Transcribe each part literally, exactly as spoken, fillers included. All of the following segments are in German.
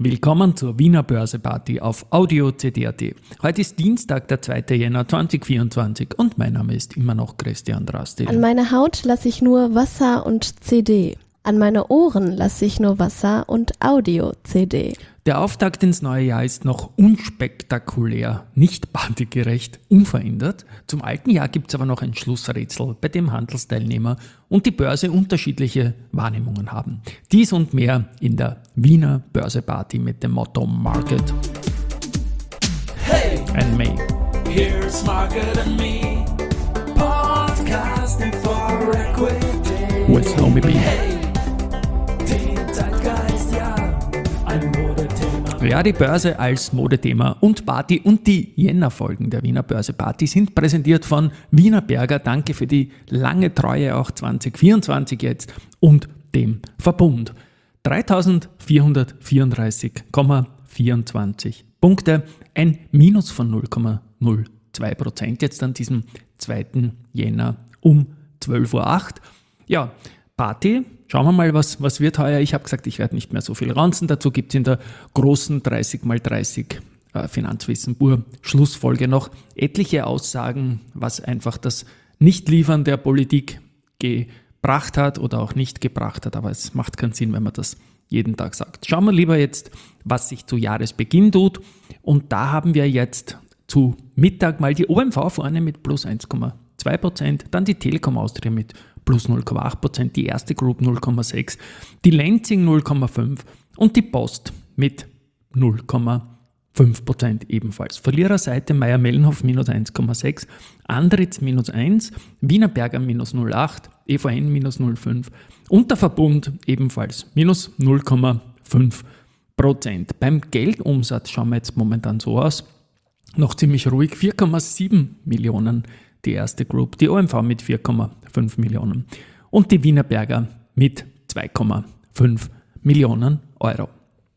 Willkommen zur Wiener Börseparty auf Audio C D Punkt A T. Heute ist Dienstag, der zweite Jänner zweitausendvierundzwanzig und mein Name ist immer noch Christian Drastil. An meine Haut lasse ich nur Wasser und C D. An meine Ohren lasse ich nur Wasser und Audio-C D. Der Auftakt ins neue Jahr ist noch unspektakulär, nicht partygerecht, unverändert. Zum alten Jahr gibt es aber noch ein Schlussrätsel, bei dem Handelsteilnehmer und die Börse unterschiedliche Wahrnehmungen haben. Dies und mehr in der Wiener Börseparty mit dem Motto Market Hey, and Me. here's Market and Me, podcasting for equity. With Nomi B. Hey, die Zeitgeist, ja, ein Modethema. Ja, die Börse als Modethema und Party und die Jänner-Folgen der Wiener Börseparty sind präsentiert von Wiener Berger. Danke für die lange Treue auch zweitausendvierundzwanzig jetzt und dem Verbund. dreitausendvierhundertvierunddreißig Komma vierundzwanzig Punkte, ein Minus von null Komma null zwei Prozent jetzt an diesem zweiten Jänner um zwölf Uhr acht. Ja, Party, schauen wir mal, was, was wird heuer. Ich habe gesagt, ich werde nicht mehr so viel ranzen. Dazu gibt es in der großen dreißig mal dreißig äh, Finanzwissen pur Schlussfolge noch etliche Aussagen, was einfach das Nichtliefern der Politik gebracht hat oder auch nicht gebracht hat. Aber es macht keinen Sinn, wenn man das jeden Tag sagt. Schauen wir lieber jetzt, was sich zu Jahresbeginn tut. Und da haben wir jetzt zu Mittag mal die O M V vorne mit plus eins Komma zwei Prozent, dann die Telekom Austria mit plus null Komma acht Prozent, die erste Group null Komma sechs, die Lenzing null Komma fünf und die Post mit null Komma fünf Prozent ebenfalls. Verliererseite Mayr-Melnhof minus eins Komma sechs, Andritz minus eins, Wiener Berger minus null Komma acht, E V N minus null Komma fünf und der Verbund ebenfalls minus null Komma fünf Prozent. Beim Geldumsatz schauen wir jetzt momentan so aus, noch ziemlich ruhig, vier Komma sieben Millionen die erste Group, die O M V mit vier Komma fünf Millionen und die Wiener Berger mit zwei Komma fünf Millionen Euro.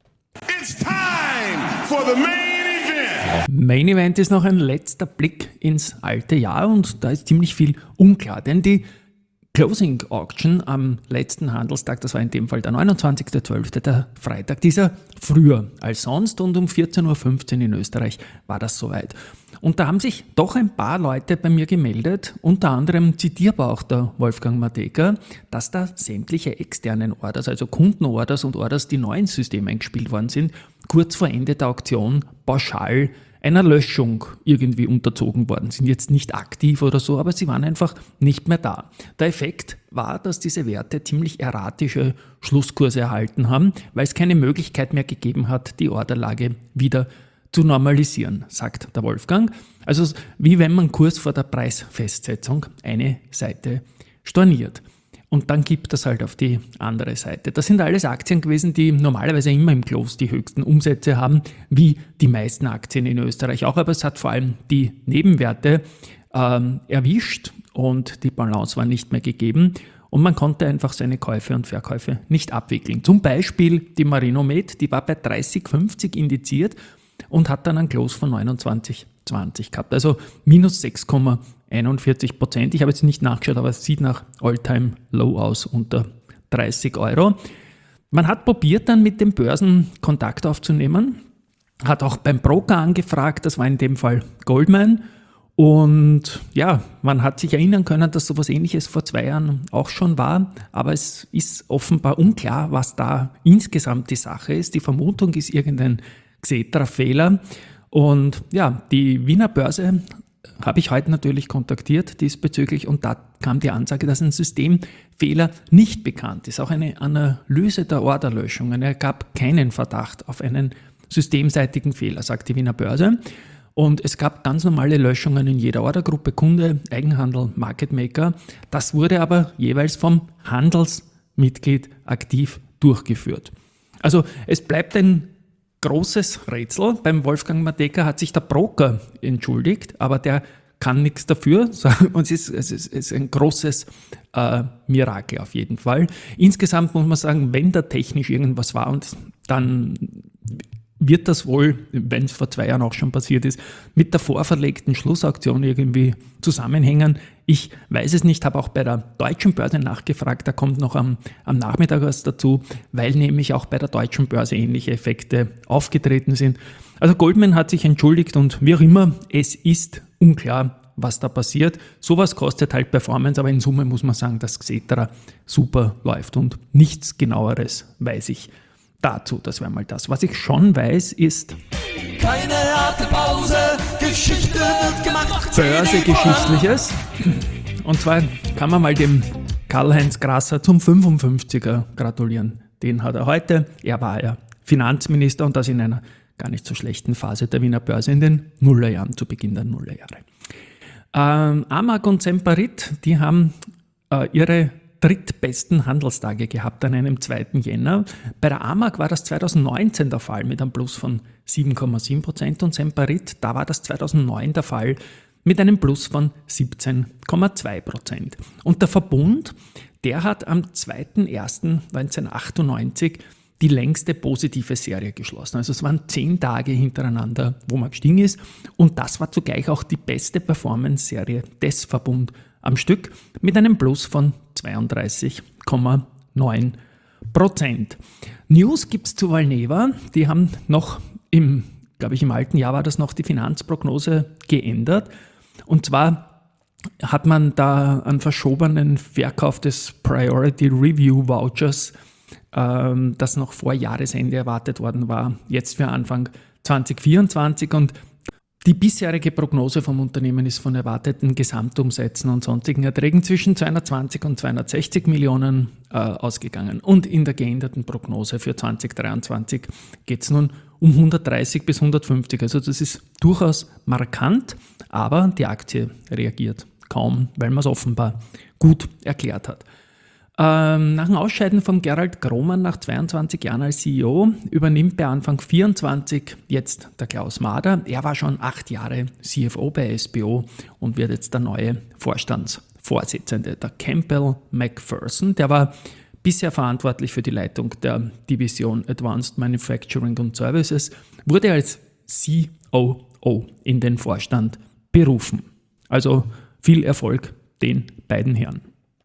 It's time for the main event. Main Event ist noch ein letzter Blick ins alte Jahr und da ist ziemlich viel unklar, denn die Closing Auction am letzten Handelstag, das war in dem Fall der neunundzwanzigster zwölfter, der Freitag, dieser früher als sonst und um vierzehn Uhr fünfzehn in Österreich war das soweit. Und da haben sich doch ein paar Leute bei mir gemeldet, unter anderem zitierbar auch der Wolfgang Matejka, dass da sämtliche externen Orders, also Kundenorders und Orders, die neu ins System eingespielt worden sind, kurz vor Ende der Auktion pauschal einer Löschung irgendwie unterzogen worden sind. Jetzt nicht aktiv oder so, aber sie waren einfach nicht mehr da. Der Effekt war, dass diese Werte ziemlich erratische Schlusskurse erhalten haben, weil es keine Möglichkeit mehr gegeben hat, die Orderlage wieder zu normalisieren, sagt der Wolfgang. Also wie wenn man kurz vor der Preisfestsetzung eine Seite storniert. Und dann gibt es halt auf die andere Seite. Das sind alles Aktien gewesen, die normalerweise immer im Close die höchsten Umsätze haben, wie die meisten Aktien in Österreich auch. Aber es hat vor allem die Nebenwerte ähm, erwischt und die Balance war nicht mehr gegeben. Und man konnte einfach seine Käufe und Verkäufe nicht abwickeln. Zum Beispiel die Marinomed, die war bei dreißig fünfzig indiziert und hat dann einen Close von neunundzwanzig zwanzig gehabt. Also minus sechs Komma einundvierzig Prozent. Ich habe jetzt nicht nachgeschaut, aber es sieht nach All-Time Low aus, unter dreißig Euro. Man hat probiert dann mit den Börsen Kontakt aufzunehmen, hat auch beim Broker angefragt, das war in dem Fall Goldman. Und ja, man hat sich erinnern können, dass sowas Ähnliches vor zwei Jahren auch schon war, aber es ist offenbar unklar, was da insgesamt die Sache ist. Die Vermutung ist irgendein Xetra-Fehler. Und ja, die Wiener Börse habe ich heute natürlich kontaktiert diesbezüglich und da kam die Ansage, dass ein Systemfehler nicht bekannt ist. Auch eine Analyse der Orderlöschungen ergab keinen Verdacht auf einen systemseitigen Fehler, sagt die Wiener Börse. Und es gab ganz normale Löschungen in jeder Ordergruppe, Kunde, Eigenhandel, Market Maker. Das wurde aber jeweils vom Handelsmitglied aktiv durchgeführt. Also es bleibt ein großes Rätsel. Beim Wolfgang Matejka hat sich der Broker entschuldigt, aber der kann nichts dafür. Und es ist, es ist, es ist ein großes äh, Mirakel auf jeden Fall. Insgesamt muss man sagen, wenn da technisch irgendwas war, und dann wird das wohl, wenn es vor zwei Jahren auch schon passiert ist, mit der vorverlegten Schlussauktion irgendwie zusammenhängen? Ich weiß es nicht, habe auch bei der Deutschen Börse nachgefragt, da kommt noch am, am Nachmittag was dazu, weil nämlich auch bei der Deutschen Börse ähnliche Effekte aufgetreten sind. Also Goldman hat sich entschuldigt und wie auch immer, es ist unklar, was da passiert. Sowas kostet halt Performance, aber in Summe muss man sagen, dass Xetra super läuft und nichts Genaueres weiß ich dazu. Das wäre mal das. Was ich schon weiß, ist Keine harte Pause, Geschichte wird gemacht. Börsegeschichtliches. Und zwar kann man mal dem Karl-Heinz Grasser zum fünfundfünfziger gratulieren. Den hat er heute. Er war ja Finanzminister und das in einer gar nicht so schlechten Phase der Wiener Börse in den Nullerjahren, zu Beginn der Nullerjahre. Ähm, Amag und Semperit, die haben äh, ihre drittbesten Handelstage gehabt an einem zweiten Jänner. Bei der Amag war das zweitausendneunzehn der Fall mit einem Plus von sieben Komma sieben Prozent und Semperit, da war das zweitausendneun der Fall mit einem Plus von siebzehn Komma zwei Prozent. Und der Verbund, der hat am zweiten ersten neunzehnhundertachtundneunzig die längste positive Serie geschlossen. Also es waren zehn Tage hintereinander, wo man gestiegen ist und das war zugleich auch die beste Performance-Serie des Verbund am Stück mit einem Plus von zweiunddreißig Komma neun Prozent. News gibt es zu Valneva, die haben noch im, glaube ich im alten Jahr war das noch, die Finanzprognose geändert und zwar hat man da einen verschobenen Verkauf des Priority Review Vouchers, ähm, das noch vor Jahresende erwartet worden war, jetzt für Anfang zwanzig vierundzwanzig und die bisherige Prognose vom Unternehmen ist von erwarteten Gesamtumsätzen und sonstigen Erträgen zwischen zweihundertzwanzig und zweihundertsechzig Millionen äh, ausgegangen. Und in der geänderten Prognose für zwanzig dreiundzwanzig geht es nun um hundertdreißig bis hundertfünfzig. Also das ist durchaus markant, aber die Aktie reagiert kaum, weil man es offenbar gut erklärt hat. Ähm, nach dem Ausscheiden von Gerald Grohmann nach zweiundzwanzig Jahren als C E O übernimmt bei Anfang vierundzwanzig jetzt der Klaus Mader. Er war schon acht Jahre C F O bei S B O und wird jetzt der neue Vorstandsvorsitzende. Der Campbell McPherson, der war bisher verantwortlich für die Leitung der Division Advanced Manufacturing and Services, wurde als C O O in den Vorstand berufen. Also viel Erfolg den beiden Herren.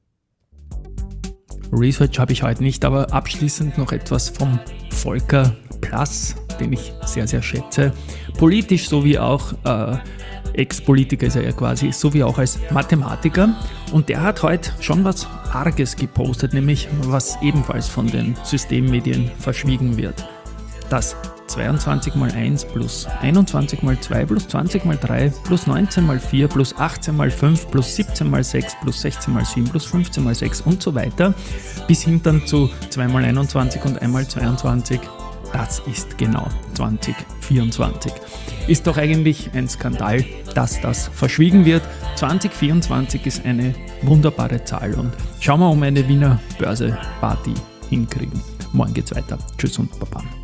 Research habe ich heute nicht, aber abschließend noch etwas vom Volker Plass, den ich sehr, sehr schätze. Politisch sowie auch, äh, Ex-Politiker ist er ja quasi, sowie auch als Mathematiker. Und der hat heute schon was Arges gepostet, nämlich was ebenfalls von den Systemmedien verschwiegen wird. Das zweiundzwanzig mal eins plus einundzwanzig mal zwei plus zwanzig mal drei plus neunzehn mal vier plus achtzehn mal fünf plus siebzehn mal sechs plus sechzehn mal sieben plus fünfzehn mal sechs und so weiter bis hin dann zu zwei mal einundzwanzig und eins mal zweiundzwanzig. Das ist genau zwanzig vierundzwanzig. Ist doch eigentlich ein Skandal, dass das verschwiegen wird. zwanzig vierundzwanzig ist eine wunderbare Zahl und schauen wir, um eine Wiener Börse-Party hinkriegen. Morgen geht's weiter. Tschüss und Baba.